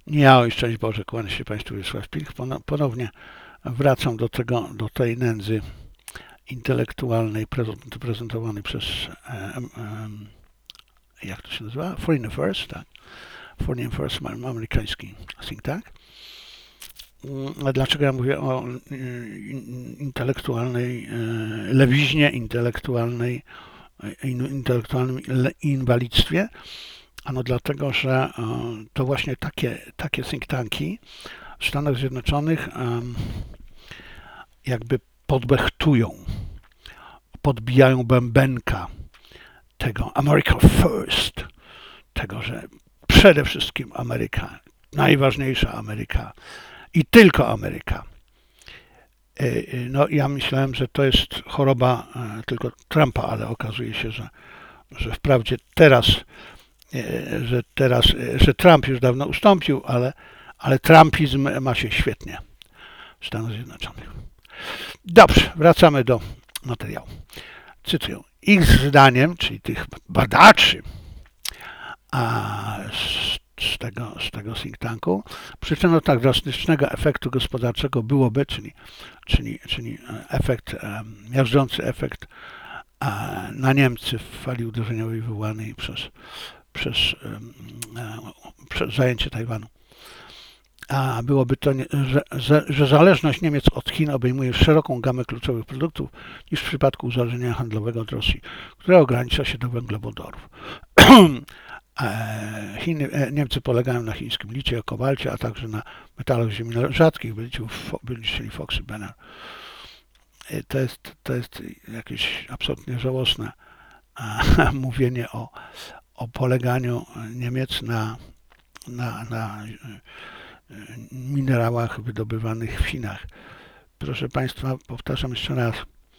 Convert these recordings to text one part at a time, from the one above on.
Ja, oj, szczęść Boże, kłaniam się Państwu, Wiesław Pilch. Ponownie wracam do tej nędzy intelektualnej prezentowanej przez, jak to się nazywa? Foreign Affairs, tak? Foreign Affairs, amerykański think tank. A dlaczego ja mówię o intelektualnej lewiźnie, intelektualnym inwalidztwie? Ano dlatego, że to właśnie takie think tanki w Stanach Zjednoczonych jakby podbechtują, podbijają bębenka tego America First, tego, że przede wszystkim Ameryka, najważniejsza Ameryka i tylko Ameryka. No ja myślałem, że to jest choroba tylko Trumpa, ale okazuje się, że wprawdzie że Trump już dawno ustąpił, ale trumpizm ma się świetnie w Stanach Zjednoczonych. Dobrze, wracamy do materiału. Cytuję. Ich zdaniem, czyli tych badaczy z tego think tanku, przyczyną tak drastycznego efektu gospodarczego byłoby, czyli efekt, miażdżący efekt na Niemcy w fali uderzeniowej wywołanej przez zajęcie Tajwanu. A byłoby to, że zależność Niemiec od Chin obejmuje szeroką gamę kluczowych produktów niż w przypadku uzależnienia handlowego od Rosji, które ogranicza się do węglowodorów. Niemcy polegają na chińskim licie, kobalcie, a także na metalach ziemi rzadkich, czyli Foxy Banner. To jest jakieś absolutnie żałosne mówienie o poleganiu Niemiec na minerałach wydobywanych w Chinach. Proszę Państwa, powtarzam jeszcze raz,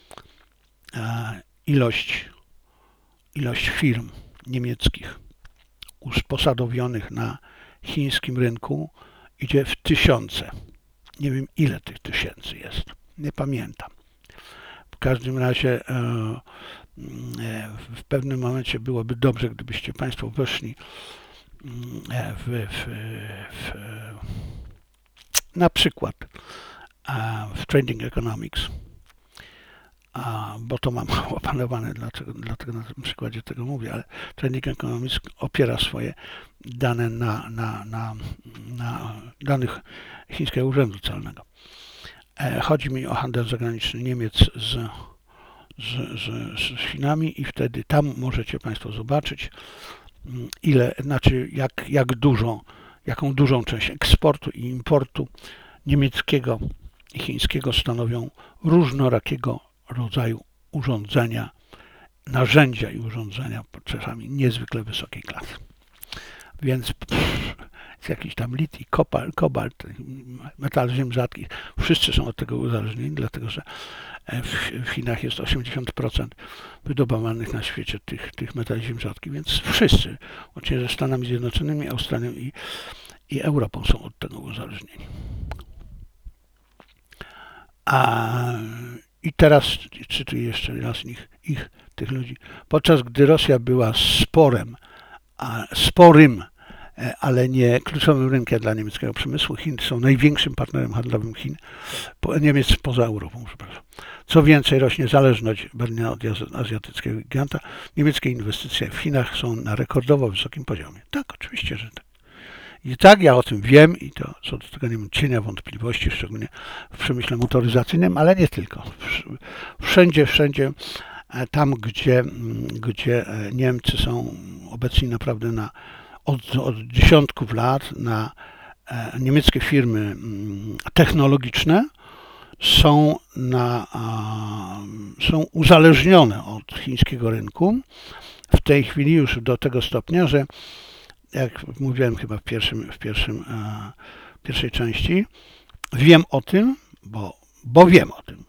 ilość firm niemieckich usposadowionych na chińskim rynku idzie w tysiące. Nie wiem, ile tych tysięcy jest. Nie pamiętam. W każdym razie w pewnym momencie byłoby dobrze, gdybyście Państwo weszli na przykład w Trending Economics, bo to mam opanowane, dlatego na tym przykładzie tego mówię, ale Trending Economics opiera swoje dane na danych Chińskiego Urzędu Celnego. Chodzi mi o handel zagraniczny Niemiec z Chinami i wtedy tam możecie Państwo zobaczyć, jaką dużą część eksportu i importu niemieckiego i chińskiego stanowią różnorakiego rodzaju urządzenia, narzędzia i urządzenia czasami niezwykle wysokiej klasy. Więc jest jakiś tam lit, kobalt, metal ziem rzadkich, wszyscy są od tego uzależnieni, dlatego że w Chinach jest 80% wydobywanych na świecie tych metali ziem rzadkich, więc wszyscy, łącznie ze Stanami Zjednoczonymi, Australią i Europą są od tego uzależnieni. I teraz cytuję jeszcze raz tych ludzi. Podczas gdy Rosja była sporym, ale nie kluczowym rynkiem dla niemieckiego przemysłu, Chiny są największym partnerem handlowym Niemiec poza Europą. Co więcej, rośnie zależność Berlina od azjatyckiego giganta. Niemieckie inwestycje w Chinach są na rekordowo wysokim poziomie. Tak, oczywiście, że tak. I tak, ja o tym wiem i to co do tego nie mam cienia wątpliwości, szczególnie w przemyśle motoryzacyjnym, ale nie tylko. Wszędzie tam, gdzie Niemcy są obecni naprawdę od dziesiątków lat, niemieckie firmy technologiczne są uzależnione od chińskiego rynku. W tej chwili już do tego stopnia, że jak mówiłem chyba w pierwszej części, wiem o tym, bo wiem o tym.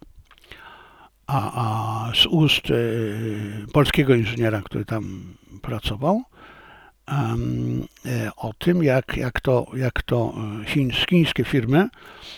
A z ust polskiego inżyniera, który tam pracował, o tym, jak to chińskie firmy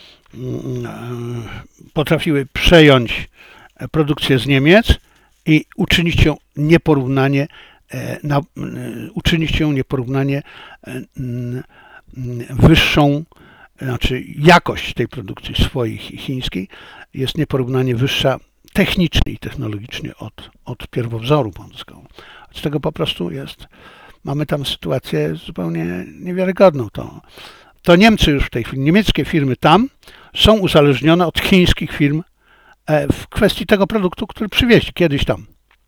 potrafiły przejąć produkcję z Niemiec i uczynić ją nieporównanie wyższą, znaczy jakość tej produkcji swojej chińskiej jest nieporównanie wyższa technicznie i technologicznie od pierwowzoru polskiego. Z tego po prostu mamy tam sytuację zupełnie niewiarygodną. To Niemcy już w tej chwili, niemieckie firmy tam są uzależnione od chińskich firm w kwestii tego produktu, który przywieźli kiedyś tam.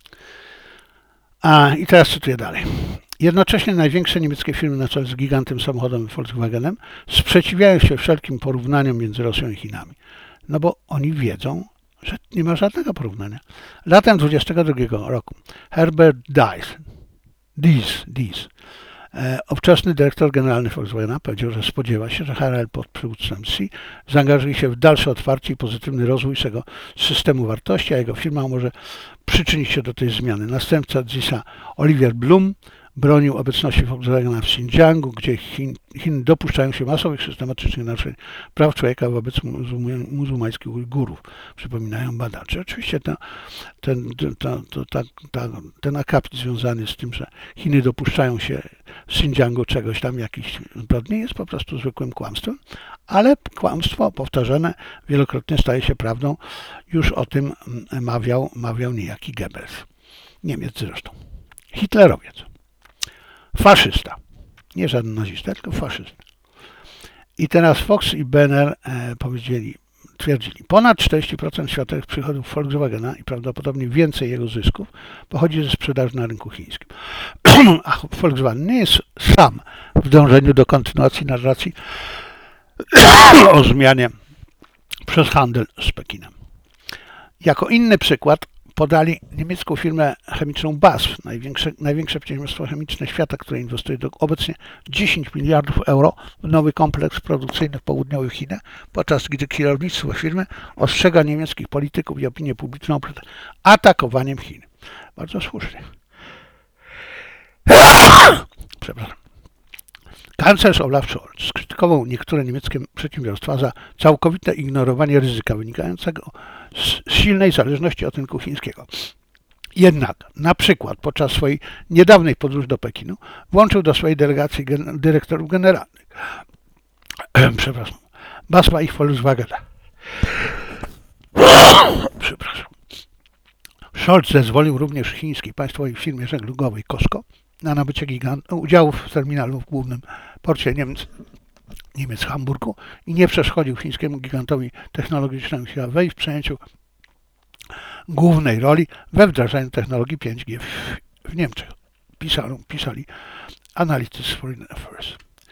I teraz cytuję dalej. Jednocześnie największe niemieckie firmy na czele z gigantem samochodowym Volkswagenem sprzeciwiają się wszelkim porównaniom między Rosją i Chinami. No bo oni wiedzą, że nie ma żadnego porównania. Latem 2022 roku Herbert Diess, ówczesny dyrektor generalny Volkswagena, powiedział, że spodziewa się, że HRL pod przywództwem Xi zaangażuje się w dalsze otwarcie i pozytywny rozwój swego systemu wartości, a jego firma może przyczynić się do tej zmiany. Następca Dissa, Oliver Blum, bronił obecności Volkswagena w Xinjiangu, gdzie Chiny dopuszczają się masowych, systematycznych naruszeń praw człowieka wobec muzułmańskich Ujgurów, przypominają badacze. Oczywiście ten akapit związany z tym, że Chiny dopuszczają się w Xinjiangu czegoś tam, jakichś zbrodni, jest po prostu zwykłym kłamstwem, ale kłamstwo powtarzane wielokrotnie staje się prawdą. Już o tym mawiał niejaki Goebbels. Niemiec zresztą. Hitlerowiec. Faszysta. Nie żaden nazista, tylko faszysta. I teraz Fox i Benner twierdzili, ponad 40% światowych przychodów Volkswagena i prawdopodobnie więcej jego zysków pochodzi ze sprzedaży na rynku chińskim. A Volkswagen nie jest sam w dążeniu do kontynuacji narracji o zmianie przez handel z Pekinem. Jako inny przykład podali niemiecką firmę chemiczną BASF, największe przedsiębiorstwo chemiczne świata, które inwestuje obecnie 10 miliardów euro w nowy kompleks produkcyjny w południowych Chinach, podczas gdy kierownictwo firmy ostrzega niemieckich polityków i opinię publiczną przed atakowaniem Chin. Bardzo słusznie. Przepraszam. Kanclerz Olaf Scholz skrytykował niektóre niemieckie przedsiębiorstwa za całkowite ignorowanie ryzyka wynikającego z silnej zależności od rynku chińskiego. Jednak na przykład podczas swojej niedawnej podróży do Pekinu włączył do swojej delegacji dyrektorów generalnych BASF-a i Volkswagena. Scholz zezwolił również chińskiej państwowej firmie żeglugowej COSCO na nabycie udziałów w terminalu w głównym porcie Niemiec Hamburgu i nie przeszkodził chińskiemu gigantowi technologicznemu Huawei w przejęciu głównej roli we wdrażaniu technologii 5G w Niemczech. Pisali analitycy z Foreign Affairs.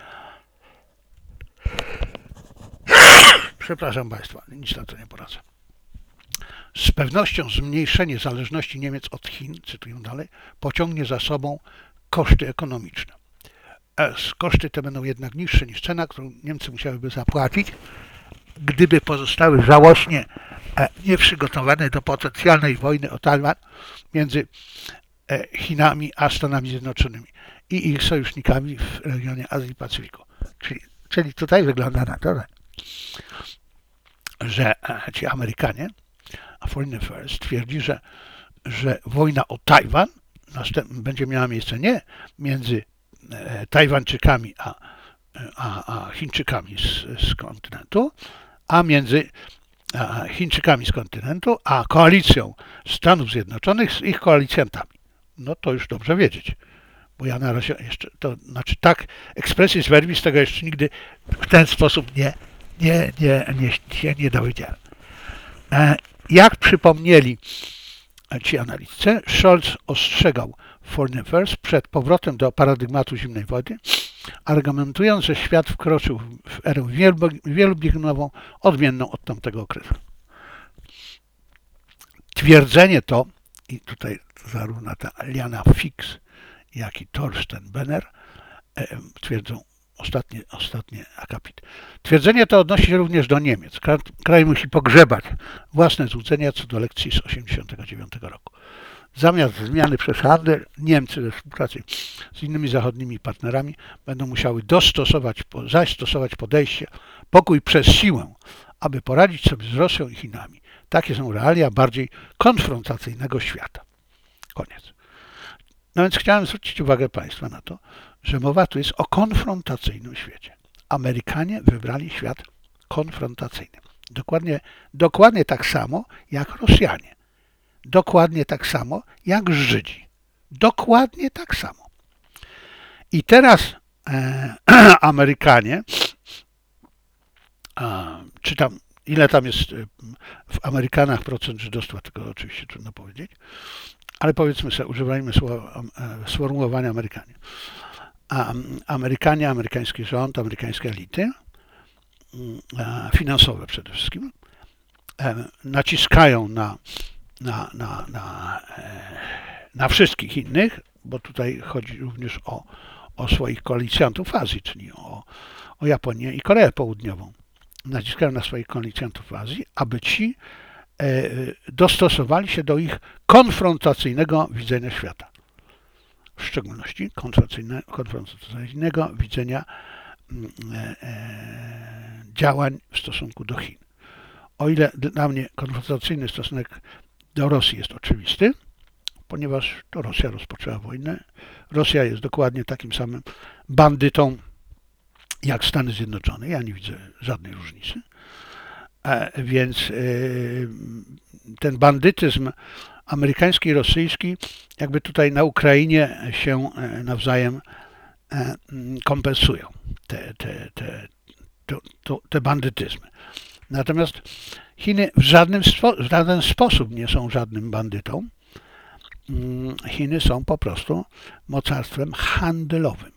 Przepraszam Państwa, nic na to nie poradzę. Z pewnością zmniejszenie zależności Niemiec od Chin, cytuję dalej, pociągnie za sobą koszty ekonomiczne. Koszty te będą jednak niższe niż cena, którą Niemcy musiałyby zapłacić, gdyby pozostały żałośnie nieprzygotowane do potencjalnej wojny o Tajwan między Chinami a Stanami Zjednoczonymi i ich sojusznikami w regionie Azji i Pacyfiku. Czyli tutaj wygląda na to, że ci Amerykanie, a Foreign Affairs twierdzi, że wojna o Tajwan będzie miała miejsce nie między Tajwańczykami a Chińczykami z kontynentu, a między Chińczykami z kontynentu, a koalicją Stanów Zjednoczonych z ich koalicjantami. No to już dobrze wiedzieć, bo ja na razie jeszcze, to znaczy tak, expressis verbis tego jeszcze nigdy w ten sposób nie dowiedziałem. Jak przypomnieli ci analitycy, Scholz ostrzegał Foreign Affairs przed powrotem do paradygmatu zimnej wojny, argumentując, że świat wkroczył w erę wielobiegunową, odmienną od tamtego okresu. Twierdzenie to, i tutaj zarówno ta Liana Fix, jak i Thorsten Benner twierdzą ostatnie akapit. Twierdzenie to odnosi się również do Niemiec. Kraj musi pogrzebać własne złudzenia co do lekcji z 1989 roku. Zamiast zmiany przez handel, Niemcy we współpracy z innymi zachodnimi partnerami będą musiały zastosować podejście pokój przez siłę, aby poradzić sobie z Rosją i Chinami. Takie są realia bardziej konfrontacyjnego świata. Koniec. No więc chciałem zwrócić uwagę Państwa na to, że mowa tu jest o konfrontacyjnym świecie. Amerykanie wybrali świat konfrontacyjny. Dokładnie tak samo jak Rosjanie. Dokładnie tak samo jak Żydzi. Dokładnie tak samo. I teraz Amerykanie, czy tam, ile tam jest w Amerykanach procent żydostwa, tego oczywiście trudno powiedzieć, ale powiedzmy sobie, używajmy sformułowania Amerykanie. Amerykanie, amerykański rząd, amerykańskie elity, finansowe przede wszystkim, naciskają na wszystkich innych, bo tutaj chodzi również o swoich koalicjantów w Azji, czyli o Japonię i Koreę Południową. Naciskają na swoich koalicjantów w Azji, aby ci dostosowali się do ich konfrontacyjnego widzenia świata. W szczególności konfrontacyjnego widzenia działań w stosunku do Chin. O ile dla mnie konfrontacyjny stosunek do Rosji jest oczywisty, ponieważ to Rosja rozpoczęła wojnę. Rosja jest dokładnie takim samym bandytą jak Stany Zjednoczone. Ja nie widzę żadnej różnicy. Więc ten bandytyzm amerykański i rosyjski jakby tutaj na Ukrainie się nawzajem kompensują, te bandytyzmy. Natomiast Chiny w żaden sposób nie są żadnym bandytą. Chiny są po prostu mocarstwem handlowym.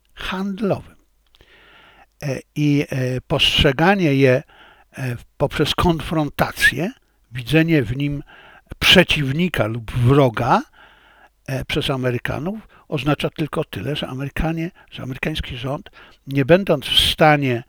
I postrzeganie je poprzez konfrontację, widzenie w nim przeciwnika lub wroga przez Amerykanów oznacza tylko tyle, że amerykański rząd, nie będąc w stanie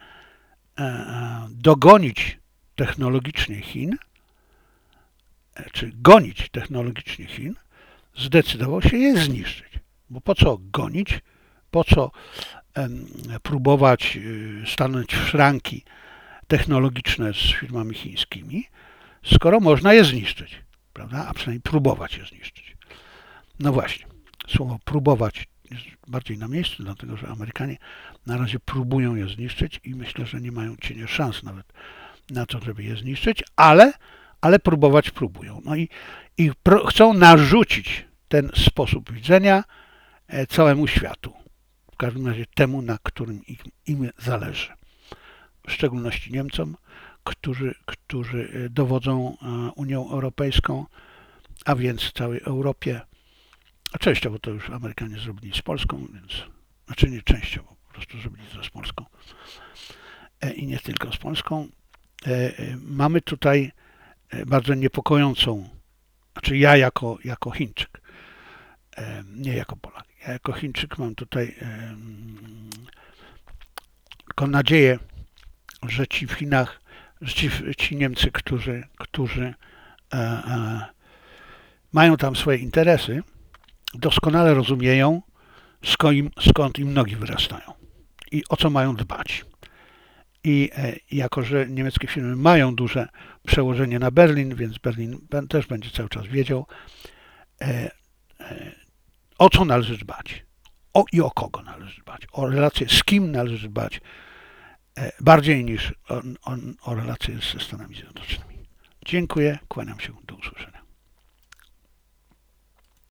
dogonić technologicznie Chin, czy gonić technologicznie Chin, zdecydował się je zniszczyć. Bo po co gonić, po co próbować stanąć w szranki technologiczne z firmami chińskimi, skoro można je zniszczyć, prawda? A przynajmniej próbować je zniszczyć. No właśnie, słowo próbować jest bardziej na miejscu, dlatego że Amerykanie na razie próbują je zniszczyć i myślę, że nie mają cienia szans nawet na to, żeby je zniszczyć, ale próbować próbują. No i chcą narzucić ten sposób widzenia całemu światu. W każdym razie temu, na którym im zależy. W szczególności Niemcom, którzy dowodzą Unią Europejską, a więc całej Europie. A częściowo to już Amerykanie zrobili z Polską, więc znaczy nie częściowo, po prostu zrobili to z Polską. I nie tylko z Polską. Mamy tutaj bardzo niepokojącą, znaczy ja jako Chińczyk, nie jako Polak, ja jako Chińczyk mam tutaj taką nadzieję, że ci w Chinach, ci Niemcy, którzy mają tam swoje interesy, doskonale rozumieją, skąd im nogi wyrastają i o co mają dbać. I jako że niemieckie firmy mają duże przełożenie na Berlin, więc Berlin też będzie cały czas wiedział, o co należy dbać i o kogo należy dbać, o relacje z kim należy dbać, bardziej niż o relacje ze Stanami Zjednoczonymi. Dziękuję, kłaniam się, do usłyszenia.